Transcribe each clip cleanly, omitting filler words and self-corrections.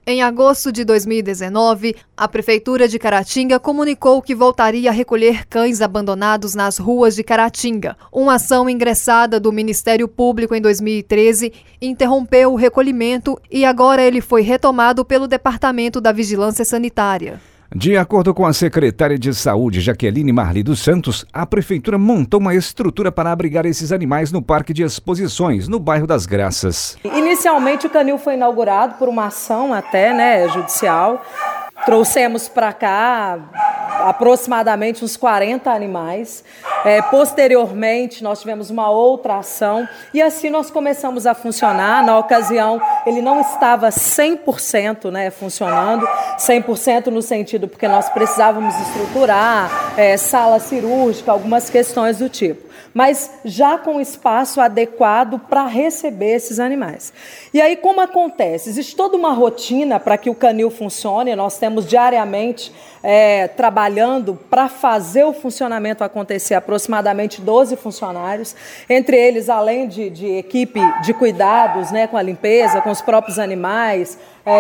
Em agosto de 2019, a Prefeitura de Caratinga comunicou que voltaria a recolher cães abandonados nas ruas de Caratinga. Uma ação ingressada do Ministério Público em 2013 interrompeu o recolhimento e agora ele foi retomado pelo Departamento da Vigilância Sanitária. De acordo com a secretária de Saúde, Jaqueline Marli dos Santos, a Prefeitura montou uma estrutura para abrigar esses animais no Parque de Exposições, no bairro das Graças. Inicialmente o canil foi inaugurado por uma ação até, judicial. Trouxemos para cá aproximadamente uns 40 animais. Posteriormente, nós tivemos uma outra ação e assim nós começamos a funcionar. Na ocasião, ele não estava 100% funcionando, 100% no sentido porque nós precisávamos estruturar sala cirúrgica, algumas questões do tipo, mas já com espaço adequado para receber esses animais. E aí, como acontece? Existe toda uma rotina para que o canil funcione, nós temos diariamente trabalhando para fazer o funcionamento acontecer aproximadamente 12 funcionários, entre eles, além de equipe de cuidados, com a limpeza, com os próprios animais,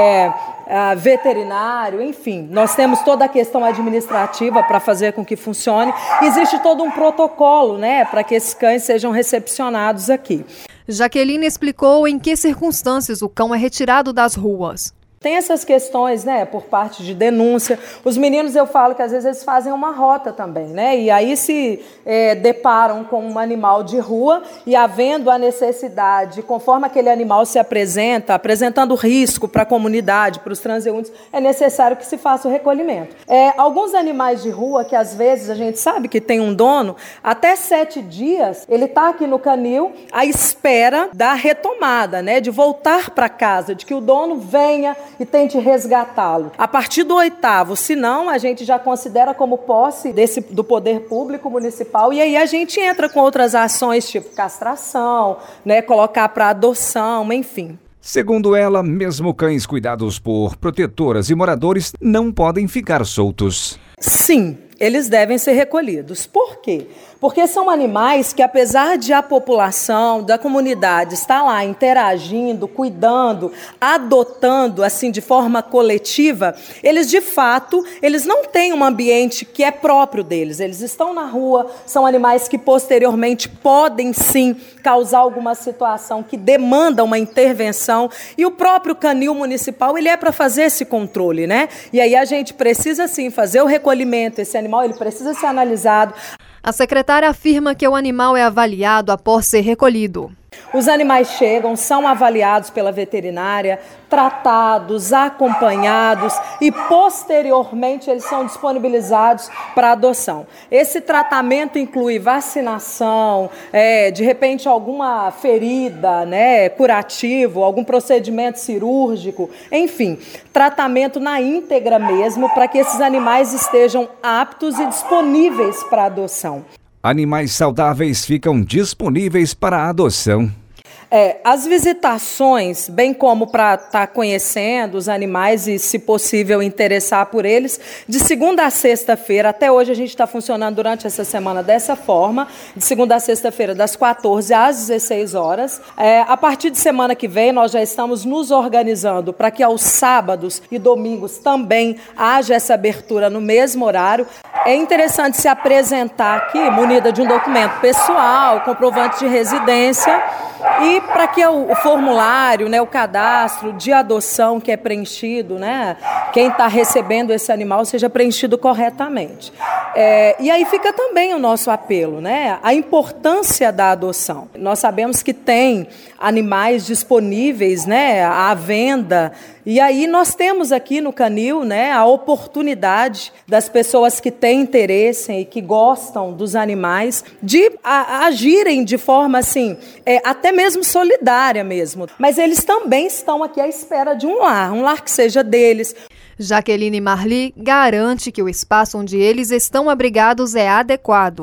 veterinário, enfim, nós temos toda a questão administrativa para fazer com que funcione. Existe todo um protocolo, para que esses cães sejam recepcionados aqui. Jaqueline explicou em que circunstâncias o cão é retirado das ruas. Tem essas questões, por parte de denúncia. Os meninos, eu falo que às vezes eles fazem uma rota também, E aí se deparam com um animal de rua e havendo a necessidade, conforme aquele animal se apresenta, apresentando risco para a comunidade, para os transeuntes, é necessário que se faça o recolhimento. Alguns animais de rua que às vezes a gente sabe que tem um dono, até 7 dias ele está aqui no canil à espera da retomada, de voltar para casa, de que o dono venha e tente resgatá-lo. A partir do 8º, se não, a gente já considera como posse do poder público municipal e aí a gente entra com outras ações, tipo castração, colocar para adoção, enfim. Segundo ela, mesmo cães cuidados por protetoras e moradores não podem ficar soltos. Sim, eles devem ser recolhidos. Por quê? Porque são animais que, apesar de a população, da comunidade estar lá interagindo, cuidando, adotando, assim, de forma coletiva, eles, de fato, eles não têm um ambiente que é próprio deles. Eles estão na rua, são animais que, posteriormente, podem, sim, causar alguma situação que demanda uma intervenção. E o próprio canil municipal, ele é para fazer esse controle, E aí a gente precisa, sim, fazer o recolhimento. Esse animal, ele precisa ser analisado. A secretária afirma que o animal é avaliado após ser recolhido. Os animais chegam, são avaliados pela veterinária, tratados, acompanhados e, posteriormente, eles são disponibilizados para adoção. Esse tratamento inclui vacinação, de repente alguma ferida, curativo, algum procedimento cirúrgico, enfim, tratamento na íntegra mesmo para que esses animais estejam aptos e disponíveis para adoção. Animais saudáveis ficam disponíveis para a adoção. As visitações, bem como para estar conhecendo os animais e, se possível, interessar por eles, de segunda a sexta-feira, até hoje a gente está funcionando durante essa semana dessa forma, de segunda a sexta-feira, das 14 às 16 horas. A partir de semana que vem, nós já estamos nos organizando para que aos sábados e domingos também haja essa abertura no mesmo horário. É interessante se apresentar aqui, munida de um documento pessoal, comprovante de residência, e para que o formulário, o cadastro de adoção que é preenchido, quem está recebendo esse animal seja preenchido corretamente. E aí fica também o nosso apelo, a importância da adoção. Nós sabemos que tem animais disponíveis, à venda, e aí nós temos aqui no canil, a oportunidade das pessoas que têm interesse e que gostam dos animais de agirem de forma assim, até mesmo solidária mesmo. Mas eles também estão aqui à espera de um lar que seja deles. Jaqueline Marli garante que o espaço onde eles estão abrigados é adequado.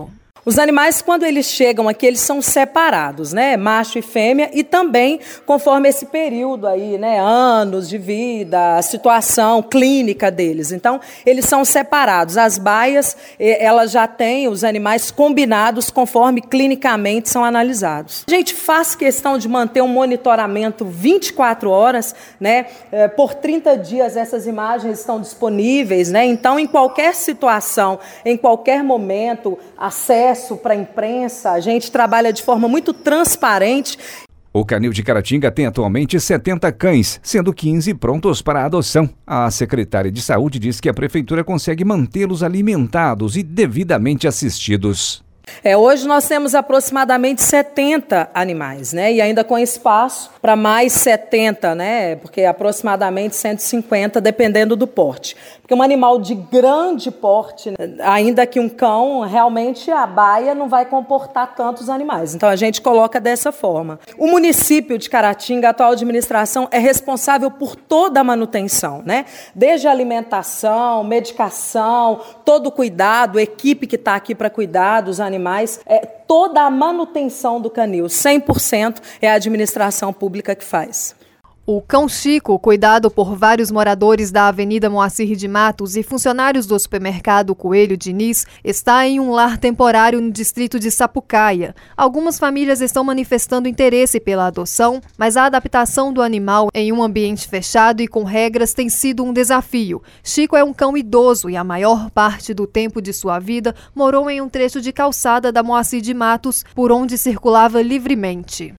Os animais, quando eles chegam aqui, eles são separados, né? Macho e fêmea, e também conforme esse período aí, né? Anos de vida, a situação clínica deles. Então, eles são separados. As baias, elas já têm os animais combinados conforme clinicamente são analisados. A gente faz questão de manter um monitoramento 24 horas, né? Por 30 dias essas imagens estão disponíveis, né? Então, em qualquer situação, em qualquer momento, acesso para a imprensa, a gente trabalha de forma muito transparente. O canil de Caratinga tem atualmente 70 cães, sendo 15 prontos para adoção. A secretária de Saúde diz que a prefeitura consegue mantê-los alimentados e devidamente assistidos. Hoje nós temos aproximadamente 70 animais, né? E ainda com espaço para mais 70, né? Porque aproximadamente 150, dependendo do porte. Porque um animal de grande porte, né? Ainda que um cão, realmente a baia não vai comportar tantos animais. Então a gente coloca dessa forma. O município de Caratinga, a atual administração, é responsável por toda a manutenção, né? Desde a alimentação, medicação, todo o cuidado, equipe que está aqui para cuidar dos animais, toda a manutenção do canil, 100% é a administração pública que faz. O cão Chico, cuidado por vários moradores da Avenida Moacir de Matos e funcionários do supermercado Coelho Diniz, está em um lar temporário no distrito de Sapucaia. Algumas famílias estão manifestando interesse pela adoção, mas a adaptação do animal em um ambiente fechado e com regras tem sido um desafio. Chico é um cão idoso e a maior parte do tempo de sua vida morou em um trecho de calçada da Moacir de Matos, por onde circulava livremente.